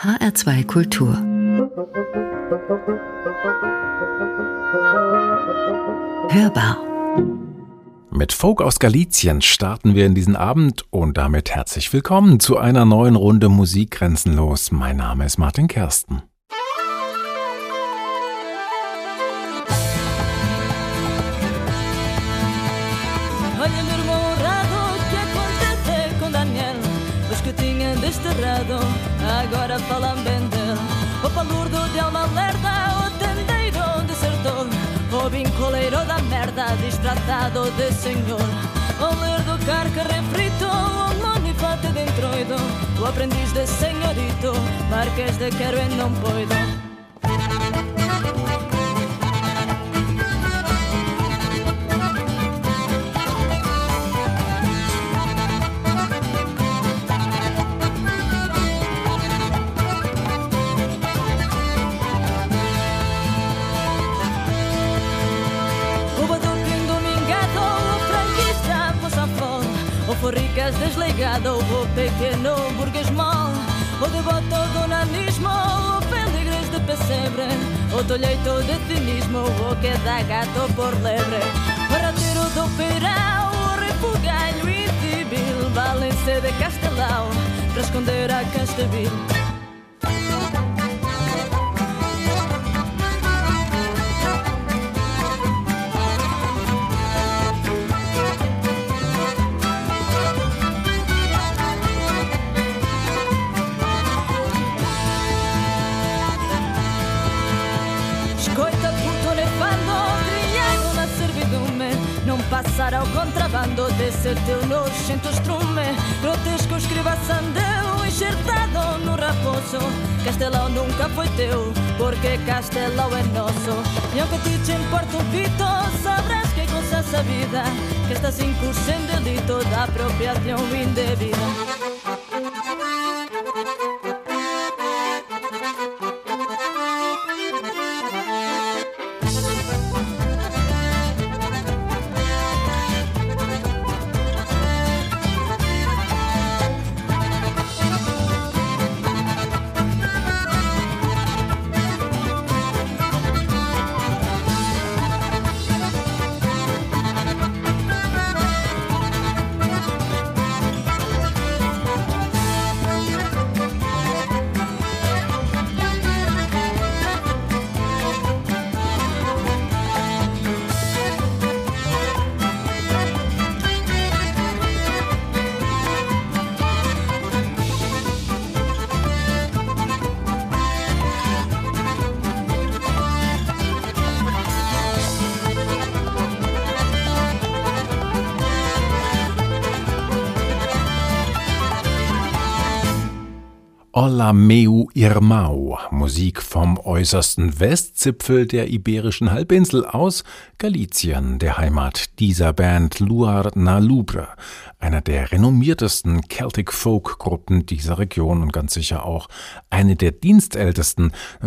HR2 Kultur. Hörbar. Mit Folk aus Galizien starten wir in diesen Abend und damit herzlich willkommen zu einer neuen Runde Musik grenzenlos. Mein Name ist Martin Kersten. Olha meu irmão honrado, o que acontece com Daniel? Os que tinham desterrado, agora falam bem dele. O palurdo de alma lerda, o tendeiro desertor, o vincoleiro da merda, distratado de senhor. O lerdo carca refrito, o monifate de entroido, o aprendiz de senhorito, marquês de quero e não poido. O ricas desligado, o pequeno burguês mal, o devoto do nanismo, o peligres de pesebre, o tolheito de cinismo, o que dá gato por lebre, o rateiro do peirão, o refugalho incivil, valem-se de Castelão, para esconder a Castelville. Passar ao contrabando desse teu nojento estrume, grotesco escriba sandeu enxertado no raposo. Castelão nunca foi teu, porque Castelão é nosso. E aunque ti te importa um pito, sabrás que com essa vida que estás incurso em delito da apropriação indevida. Olla meu irmão, Musik vom äußersten Westzipfel der iberischen Halbinsel aus Galizien, der Heimat dieser Band Luar na Lubre, einer der renommiertesten Celtic-Folk-Gruppen dieser Region und ganz sicher auch eine der dienstältesten,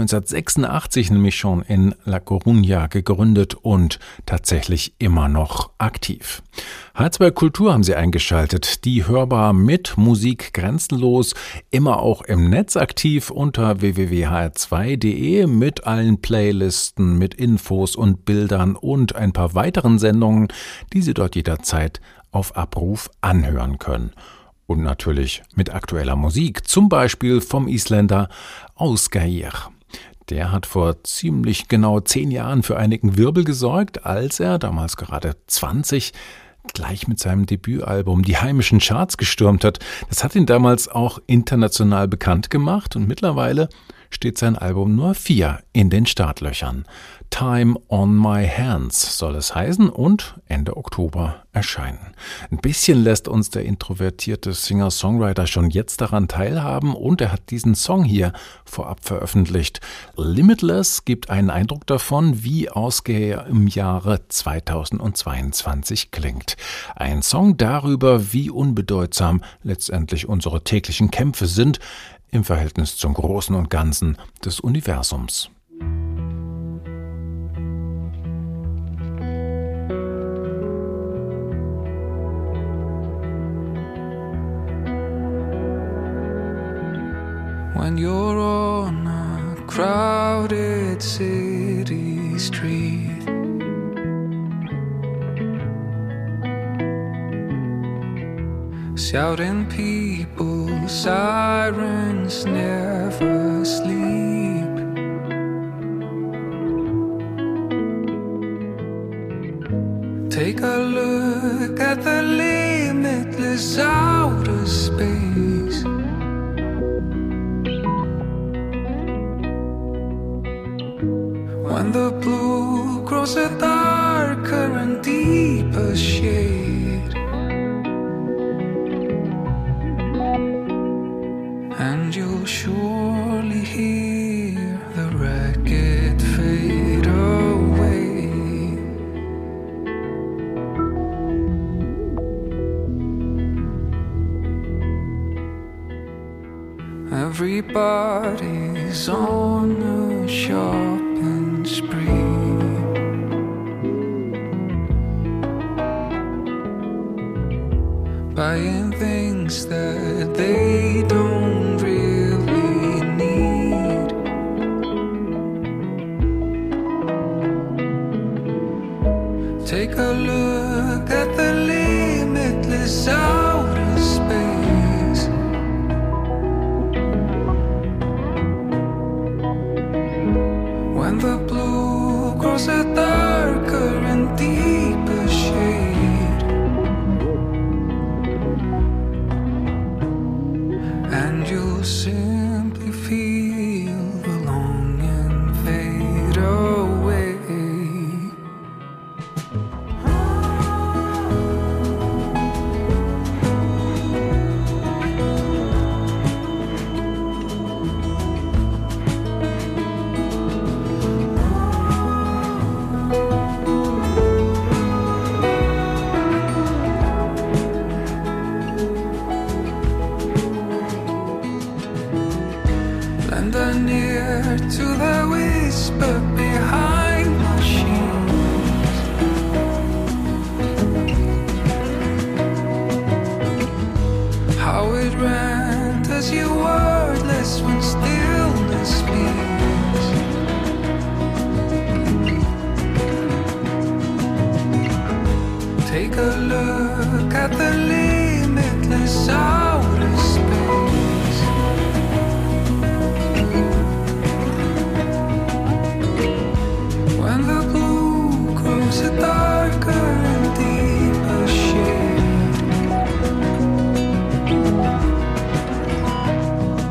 1986 nämlich schon in La Coruña gegründet und tatsächlich immer noch aktiv. H2 Kultur haben Sie eingeschaltet, die hörbar mit Musik grenzenlos, immer auch im Netz aktiv unter www.hr2.de mit allen Playlisten, mit Infos und Bildern und ein paar weiteren Sendungen, die Sie dort jederzeit auf Abruf anhören können. Und natürlich mit aktueller Musik, zum Beispiel vom Isländer Ásgeir. Der hat vor ziemlich genau 10 Jahren für einigen Wirbel gesorgt, als er, damals gerade 20, gleich mit seinem Debütalbum die heimischen Charts gestürmt hat. Das hat ihn damals auch international bekannt gemacht und mittlerweile steht sein Album Nummer 4 in den Startlöchern. Time on My Hands soll es heißen und Ende Oktober erscheinen. Ein bisschen lässt uns der introvertierte Singer-Songwriter schon jetzt daran teilhaben und er hat diesen Song hier vorab veröffentlicht. Limitless gibt einen Eindruck davon, wie Ásgeir im Jahre 2022 klingt. Ein Song darüber, wie unbedeutsam letztendlich unsere täglichen Kämpfe sind im Verhältnis zum Großen und Ganzen des Universums. When you're on a crowded city street. Shouting people, sirens never sleep. Take a look at the limitless outer space. When the blue grows a darker and deeper shade, and you'll surely hear the racket fade away. Everybody's on a shopping spree. Buying things that they don't really need. Take a look at the limitless outer space. When the blue grows a darker and deeper shade, and you'll simply feel the longing fade away. Lend an ear to the whisper behind machines. How it renders you wordless when stillness speaks. Take a look at the limitless outer space. When the blue grows a darker and deeper shade,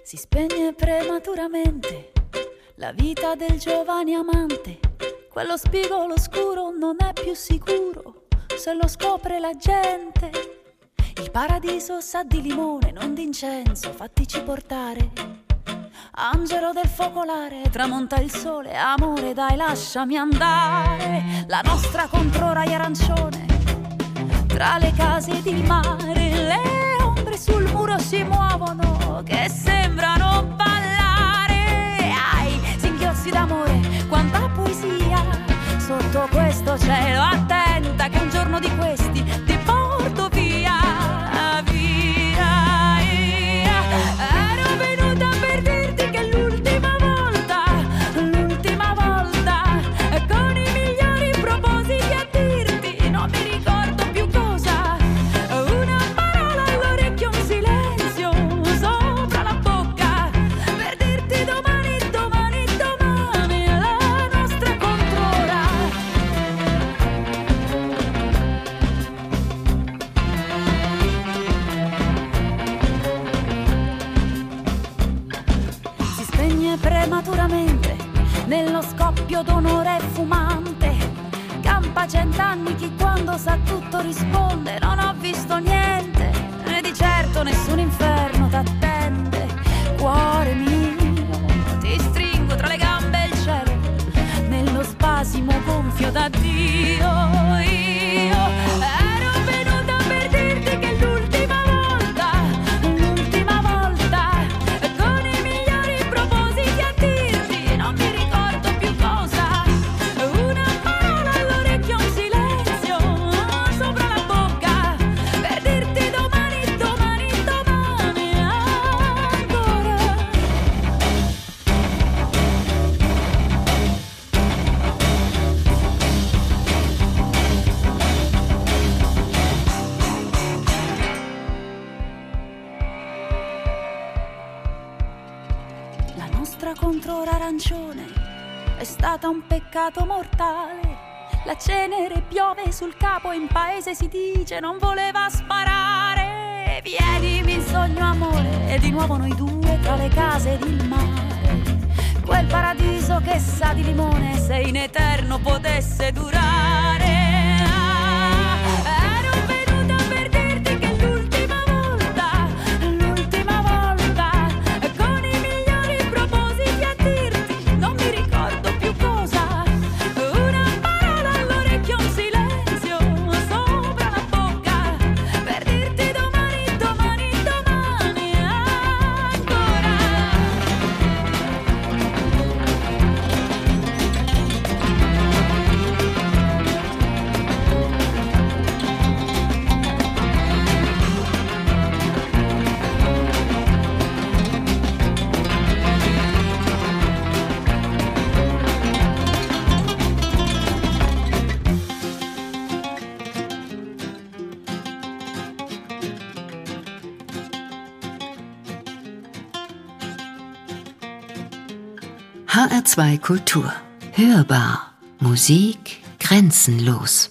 Si spegne prematuramente la vita del giovane amante. Quello spigolo scuro non è più sicuro se lo scopre la gente. Il paradiso sa di limone, non d'incenso, fattici portare. Angelo del focolare, tramonta il sole, amore dai lasciami andare. La nostra controrai arancione, tra le case ed il mare, le ombre sul muro si muovono che sembrano ballare. Ai, singhiozzi d'amore, quanta poesia sotto questo cielo. Attenta che un giorno di questi ti porto via, via, via. Ero venuta per dirti che l'ultima volta, con i migliori propositi a dirti, non mi ricordo più cosa. Una parola all'orecchio, un silenzio sopra la bocca, per dirti domani, domani, domani la nostra controra. Si spegne prematuramente nello scoppio d'onore fumante. Campa 100 anni chi quando sa tutto risponde non ho visto niente, e di certo nessun inferno t'attende. Cuore mio, ti stringo tra le gambe e il cielo, nello spasimo gonfio d'addio. Io ero venuta per dirti che l'ultima volta, con i migliori propositi a dirti, non mi ricordo più cosa. Una parola all'orecchio, un silenzio sopra la bocca, per dirti domani, domani, domani ancora. La nostra controra arancione è stata un peccato mortale. La cenere piove sul capo, in paese si dice non voleva sparare. Vienimi in sogno amore, e di nuovo noi due tra le case ed il mare. Quel paradiso che sa di limone, se in eterno potesse durare. Ero venuta per dirti che l'ultima volta, con i migliori propositi a dirti, non mi ricordo più cosa. Una parola all'orecchio, un silenzio sopra la bocca, per dirti domani, domani, domani ancora. HR2 Kultur. Hörbar. Musik grenzenlos.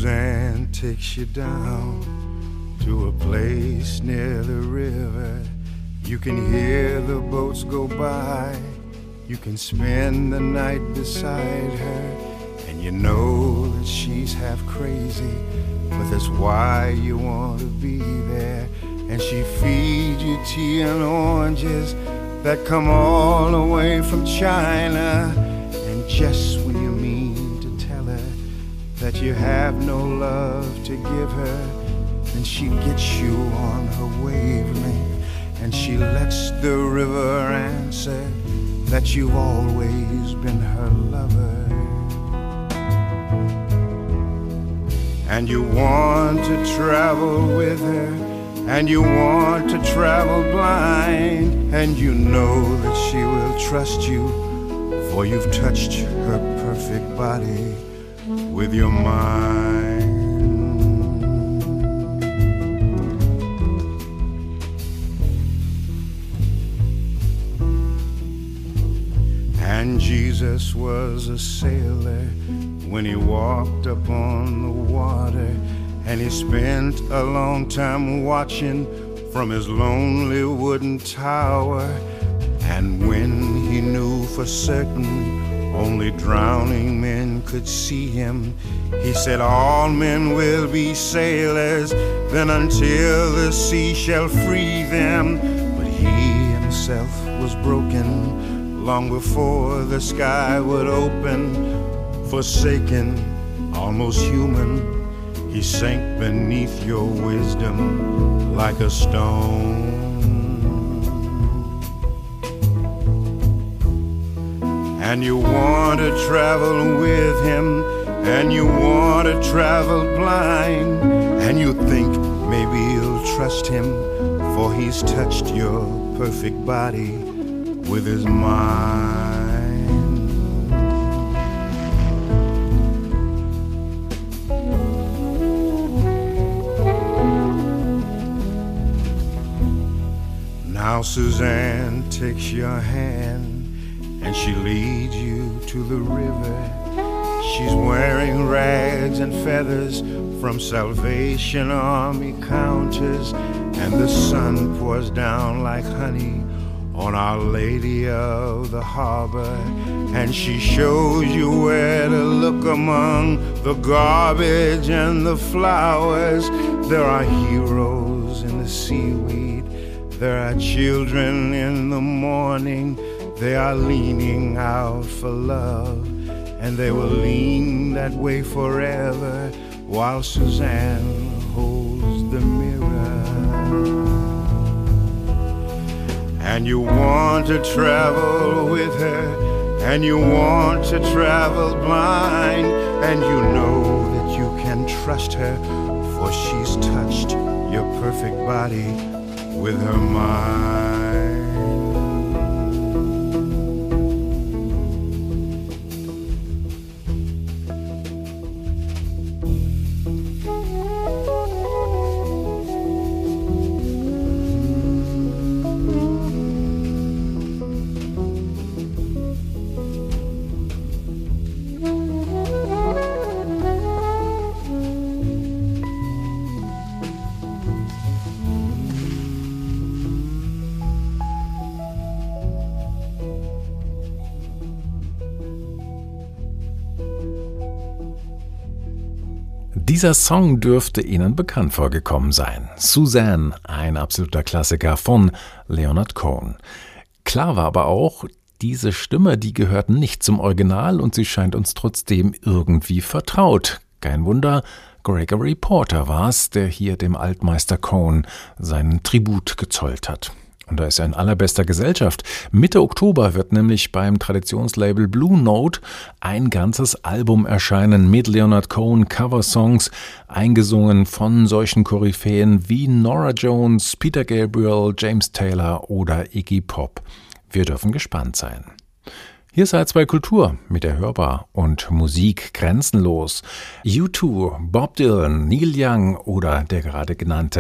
Suzanne takes you down to a place near the river. You can hear the boats go by. You can spend the night beside her, and you know that she's half crazy, but that's why you want to be there. And she feeds you tea and oranges that come all the way from China. And just when you mean to tell her that you have no love to give her, then she gets you on her wavelength, and she lets the river answer that you've always been her lover. And you want to travel with her, and you want to travel blind, and you know that she will trust you, for you've touched her perfect body with your mind. And Jesus was a sailor when he walked upon the water, and he spent a long time watching from his lonely wooden tower. And when he knew for certain only drowning men could see him, he said, all men will be sailors, then until the sea shall free them. But he himself was broken long before the sky would open. Forsaken, almost human, he sank beneath your wisdom like a stone. And you want to travel with him, and you want to travel blind, and you think maybe you'll trust him, for he's touched your perfect body with his mind. Now Suzanne takes your hand, and she leads you to the river. She's wearing rags and feathers from Salvation Army counters, and the sun pours down like honey on Our Lady of the Harbor. And she shows you where to look among the garbage and the flowers. There are heroes in the seaweed, there are children in the morning. They are leaning out for love, and they will lean that way forever while Suzanne holds the mirror. And you want to travel with her, and you want to travel blind, and you know that you can trust her, for she's touched your perfect body with her mind. Dieser Song dürfte Ihnen bekannt vorgekommen sein. Suzanne, ein absoluter Klassiker von Leonard Cohen. Klar war aber auch, diese Stimme, die gehört nicht zum Original und sie scheint uns trotzdem irgendwie vertraut. Kein Wunder, Gregory Porter war es, der hier dem Altmeister Cohen seinen Tribut gezollt hat. Und da ist er in allerbester Gesellschaft. Mitte Oktober wird nämlich beim Traditionslabel Blue Note ein ganzes Album erscheinen mit Leonard Cohen Coversongs, eingesungen von solchen Koryphäen wie Norah Jones, Peter Gabriel, James Taylor oder Iggy Pop. Wir dürfen gespannt sein. Hier ist H2 Kultur mit der Hörbar und Musik grenzenlos. U2, Bob Dylan, Neil Young oder der gerade genannte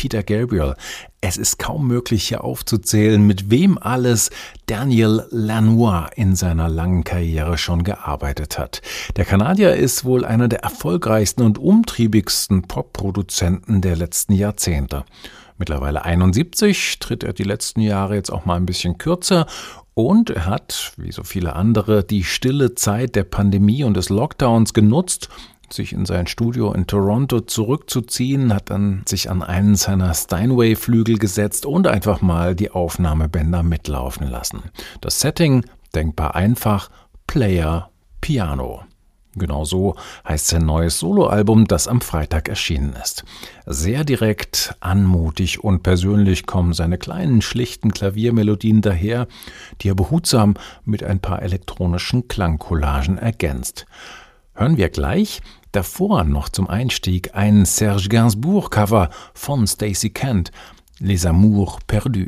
Peter Gabriel. Es ist kaum möglich, hier aufzuzählen, mit wem alles Daniel Lanois in seiner langen Karriere schon gearbeitet hat. Der Kanadier ist wohl einer der erfolgreichsten und umtriebigsten Popproduzenten der letzten Jahrzehnte. Mittlerweile 71, tritt er die letzten Jahre jetzt auch mal ein bisschen kürzer. Und er hat, wie so viele andere, die stille Zeit der Pandemie und des Lockdowns genutzt, sich in sein Studio in Toronto zurückzuziehen, hat dann sich an einen seiner Steinway-Flügel gesetzt und einfach mal die Aufnahmebänder mitlaufen lassen. Das Setting denkbar einfach: Player Piano. Genau so heißt sein neues Soloalbum, das am Freitag erschienen ist. Sehr direkt, anmutig und persönlich kommen seine kleinen, schlichten Klaviermelodien daher, die er behutsam mit ein paar elektronischen Klangcollagen ergänzt. Hören wir gleich. Davor noch zum Einstieg ein Serge Gainsbourg-Cover von Stacey Kent, Les Amours Perdus.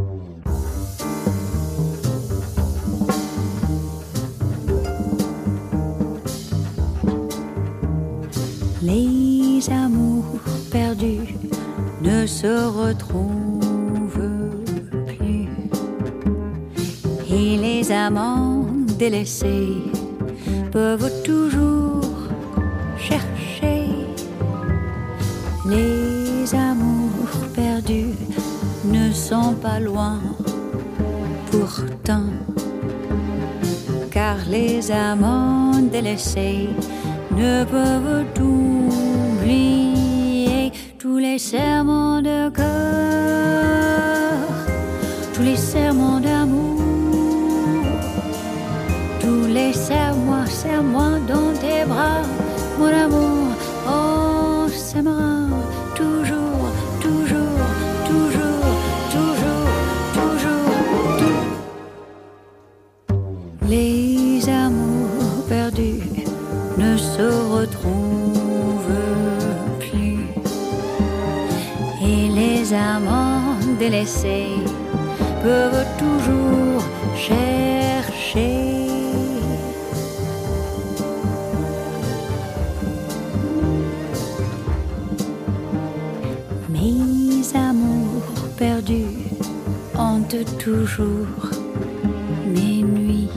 Les amours perdus ne se retrouvent plus, et les amants délaissés peuvent toujours chercher. Les amours perdus ne sont pas loin pourtant, car les amants délaissés ne peuvent oublier tous les serments de cœur, tous les serments d'amour, tous les serre-moi, serre-moi dans tes bras, mon amour, on s'aimera toujours, toujours, toujours, toujours, toujours, toujours. Les amours perdus ne se retrouvent plus, et les amants délaissés peuvent toujours chercher. Mes amours perdus hantent toujours mes nuits,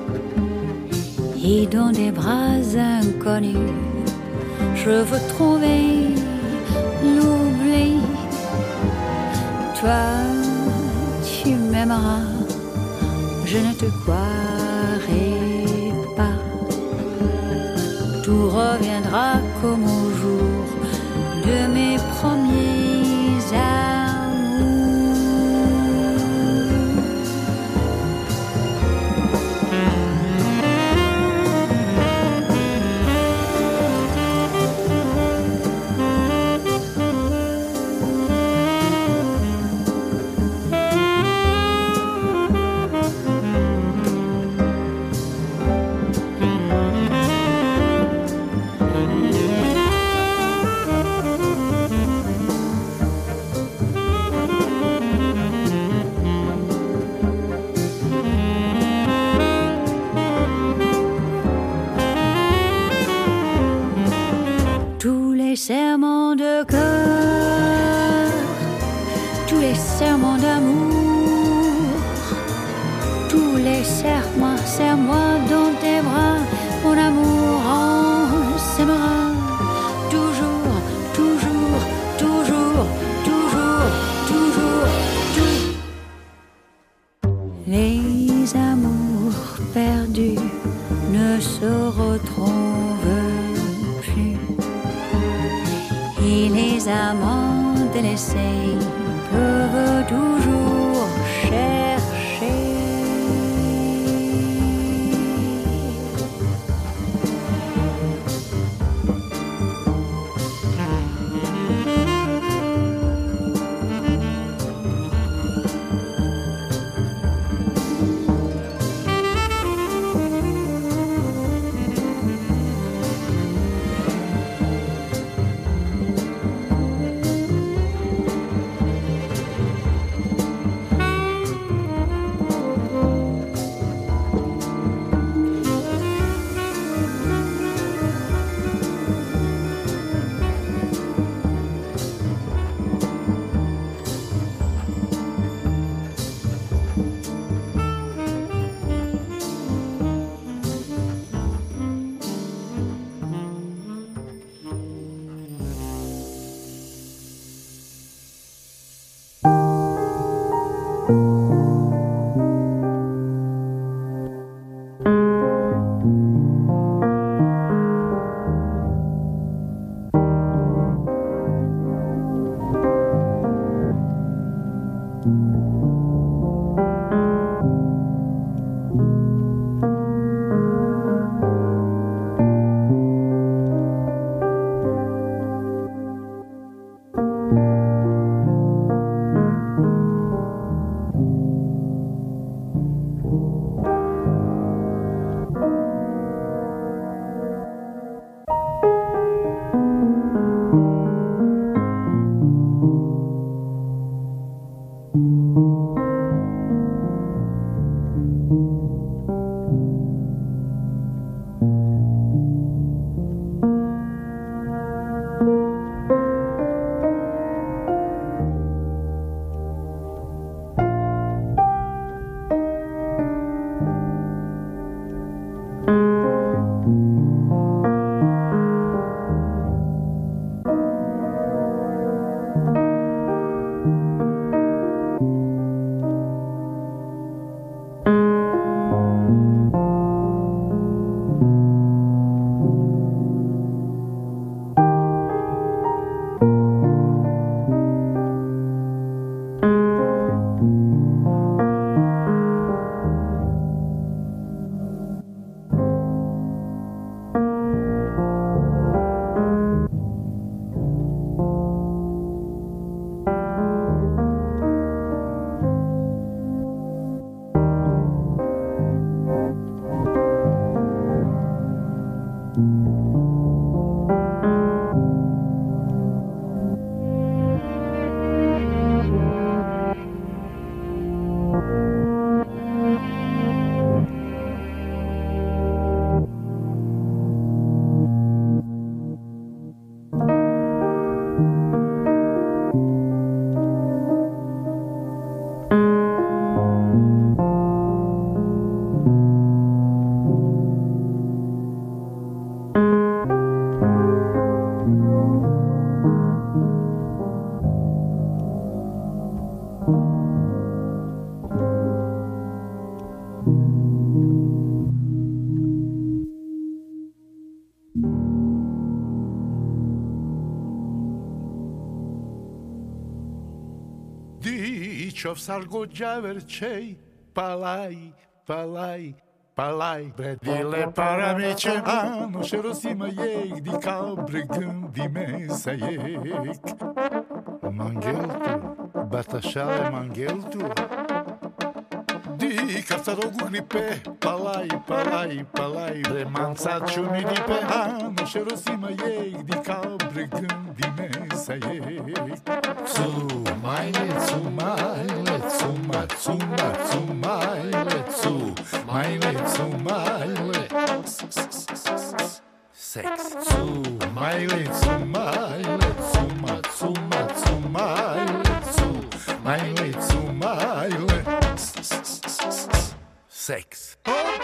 et dans des bras inconnus, je veux trouver l'oubli. Toi, tu m'aimeras, je ne te croirai pas. Tout reviendra comme au jour de mes premiers amours. Serments de cœur, tous les serments d'amour, tous les serre-moi, serre-moi dans tes bras, mon amour, on s'aimera toujours, toujours, toujours, toujours, toujours, toujours. Les amours perdus ne se retrouvent plus, et les amants délaissés peuvent toujours chercher. Dičov Sargođaverčej, palaj, palaj, palaj. Predile paramiće, ano šerosima jek, di kabre gândi mesa jek. Mangeltu, batašale mangeltu. Di carțarogu gripe, palai, palai, palai. Remanța ciuminipe, ano šerosima jek, di kabre gândi mesa jek. Majle, majle, majle, sex. Majle, majle, majle, sex.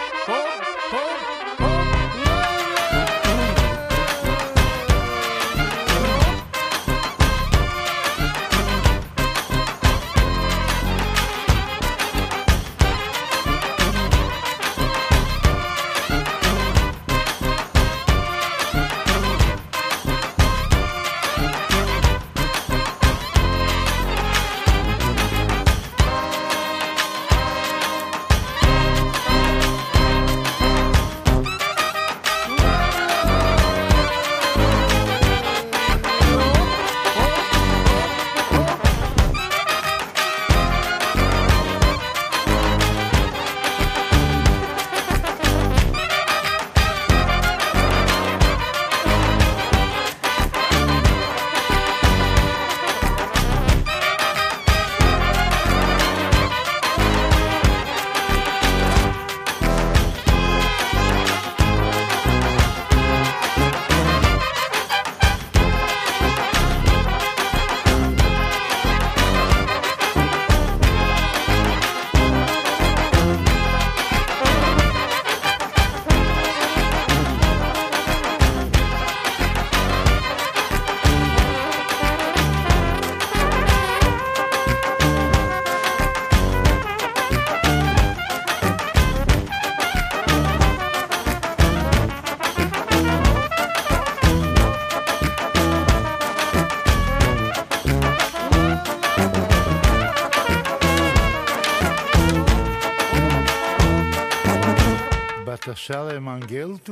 Batašale mangeltu.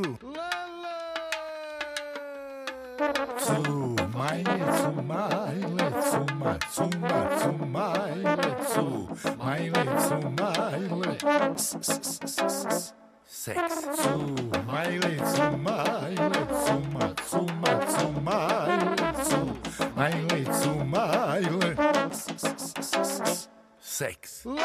Majle, majle, sex. Majle, majle, sex.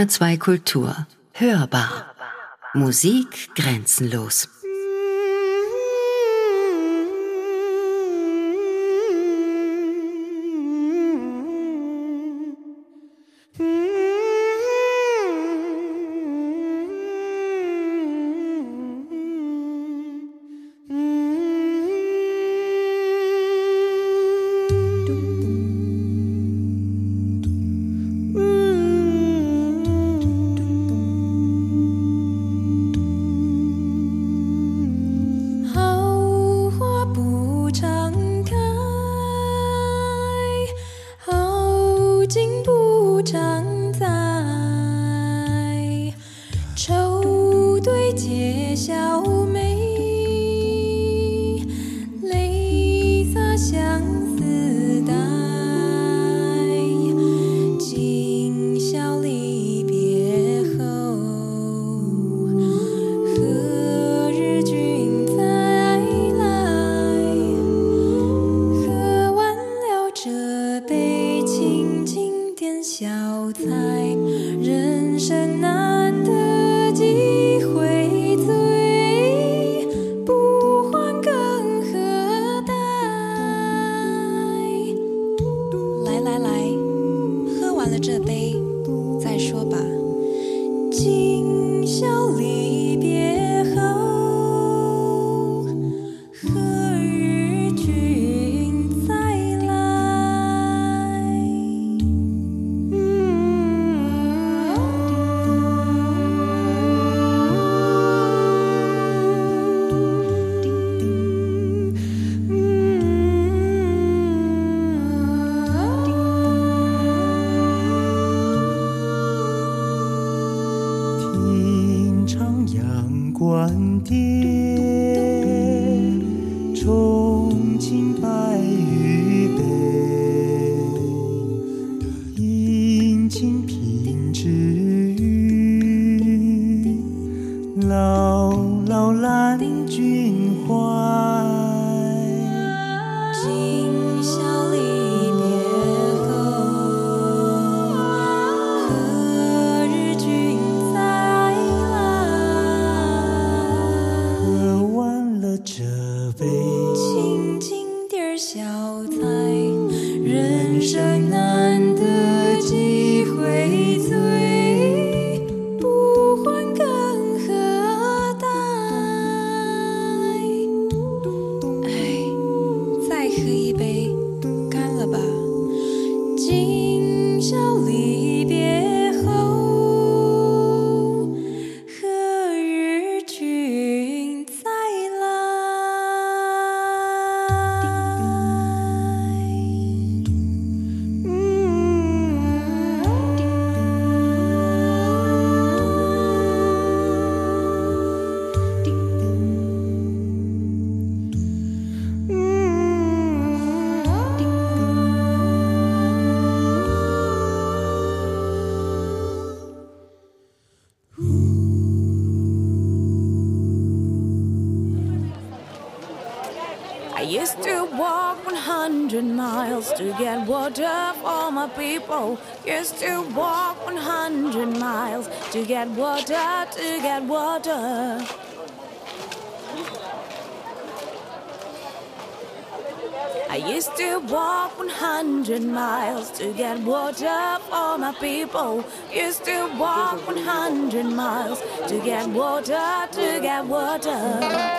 HR2 Kultur. Hörbar. Musik grenzenlos. Used to walk 100 miles to get water for my people. Used to walk 100 miles to get water, to get water. I used to walk 100 miles to get water for my people. Used to walk 100 miles to get water, to get water.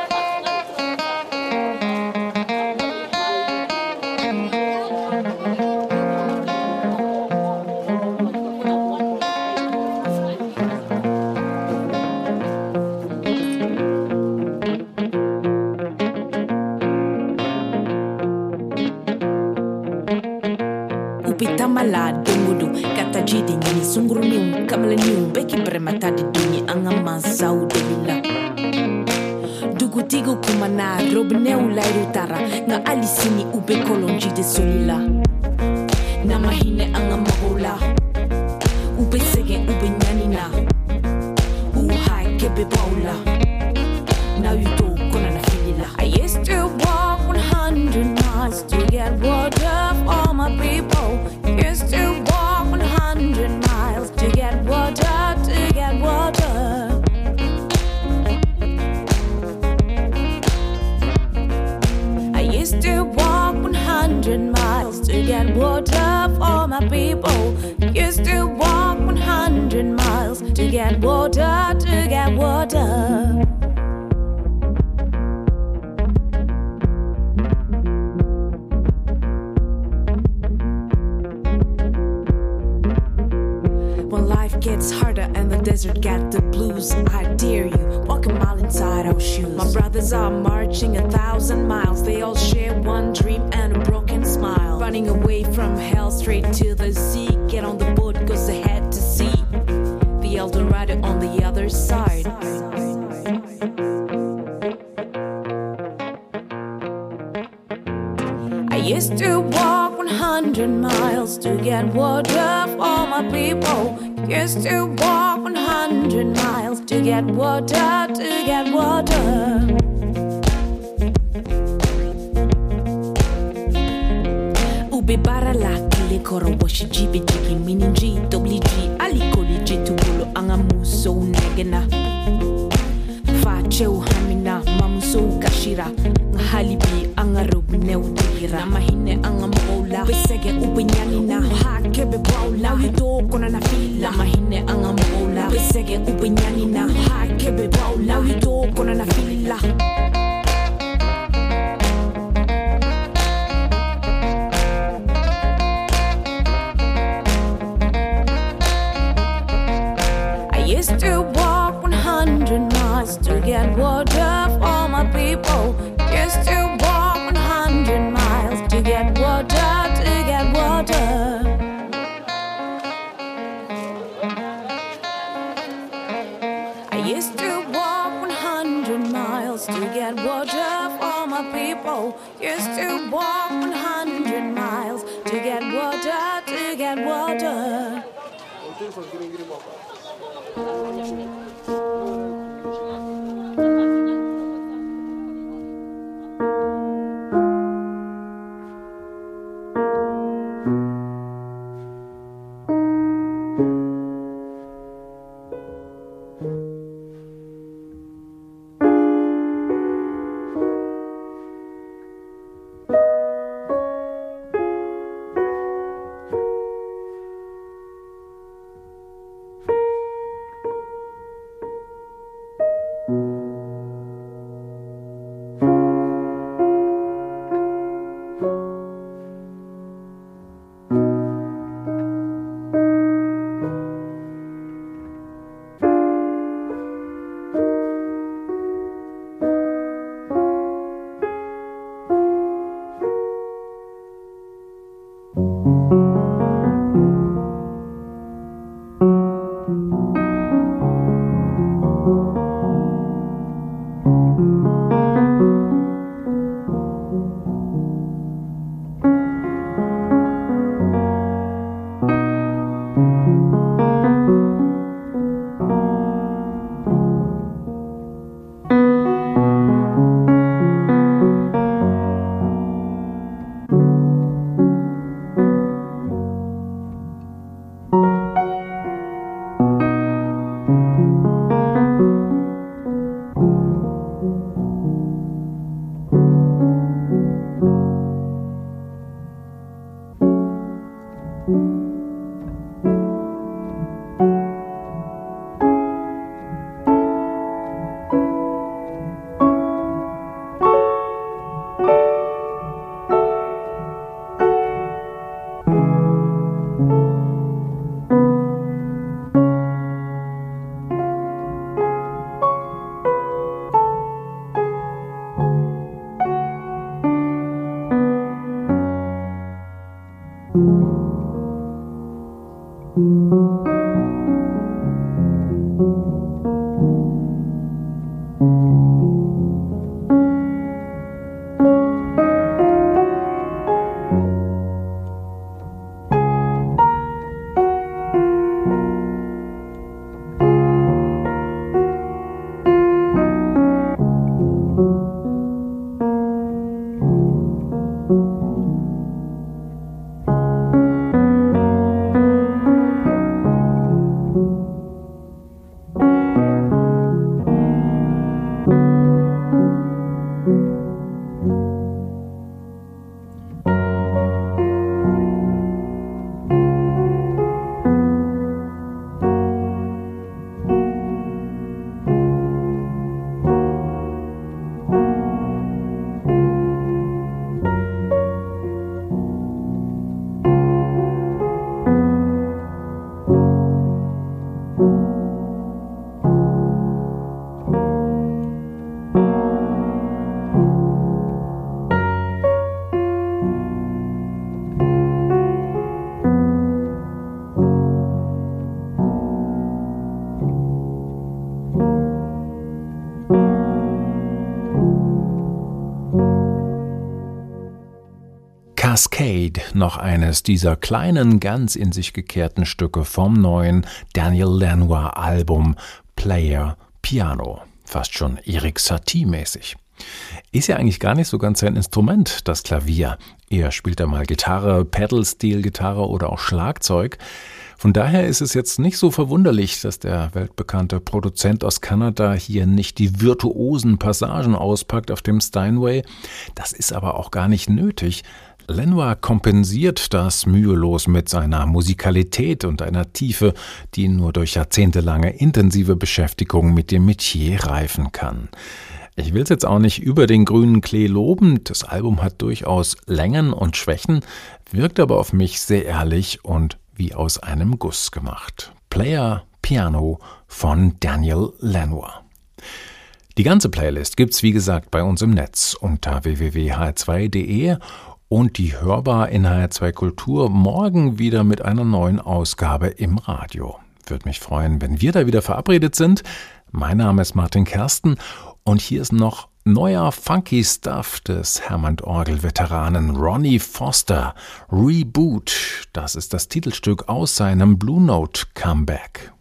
Mala dungudu kata jidi ni sunguru ni kamala ni beki premata di dunia angama saudelila dugu tigo kumana robne ulai utara nga alisini ube kolonji de solila na mahine angama hola ube sege ube nyanina uhai kebe baula now you do kona na filila. I used to walk 100 miles to get water for my people. Used to walk 100 miles to get water. water, to get water. When life gets harder and the desert got the blues, I dare you, walk a mile inside our shoes. My brothers are marching 1,000 miles. They all share one dream and a broken smile. Running away from hell straight to the sea. Get on the boat, cause they had to see the El Dorado on the other side. I used to walk 100 miles to get water for my people. Used to walk 100 miles to get water, to get water. Ube barala kile koro washi jibe jiki mininji dobli ji alikoli jitubulo angamuso negena. Faceu hamina mamuso kashira ngahalibi angarob neudira mahine angamola besege ubenyani na hakebe baula wito na fila mahine angamola besege ubenyani na hakebe baula wito na fila. I used to walk 100 miles to get water for my people. Used to walk 100 miles to get water, to get water. I used to walk 100 miles to get water for my people. Used to walk 100 miles to get water, to get water. Cascade, noch eines dieser kleinen, ganz in sich gekehrten Stücke vom neuen Daniel Lanois Album Player Piano. Fast schon Erik Satie-mäßig. Ist ja eigentlich gar nicht so ganz sein Instrument, das Klavier. Er spielt da mal Gitarre, Pedal-Steel-Gitarre oder auch Schlagzeug. Von daher ist es jetzt nicht so verwunderlich, dass der weltbekannte Produzent aus Kanada hier nicht die virtuosen Passagen auspackt auf dem Steinway. Das ist aber auch gar nicht nötig. Lanois kompensiert das mühelos mit seiner Musikalität und einer Tiefe, die nur durch jahrzehntelange intensive Beschäftigung mit dem Metier reifen kann. Ich will es jetzt auch nicht über den grünen Klee loben, das Album hat durchaus Längen und Schwächen, wirkt aber auf mich sehr ehrlich und wie aus einem Guss gemacht. Player Piano von Daniel Lanois. Die ganze Playlist gibt's wie gesagt bei uns im Netz unter www.hr2.de und die hörbar in HR2 Kultur morgen wieder mit einer neuen Ausgabe im Radio. Würde mich freuen, wenn wir da wieder verabredet sind. Mein Name ist Martin Kersten und hier ist noch neuer Funky Stuff des Hammond-Orgel-Veteranen Ronnie Foster. Reboot, das ist das Titelstück aus seinem Blue Note Comeback.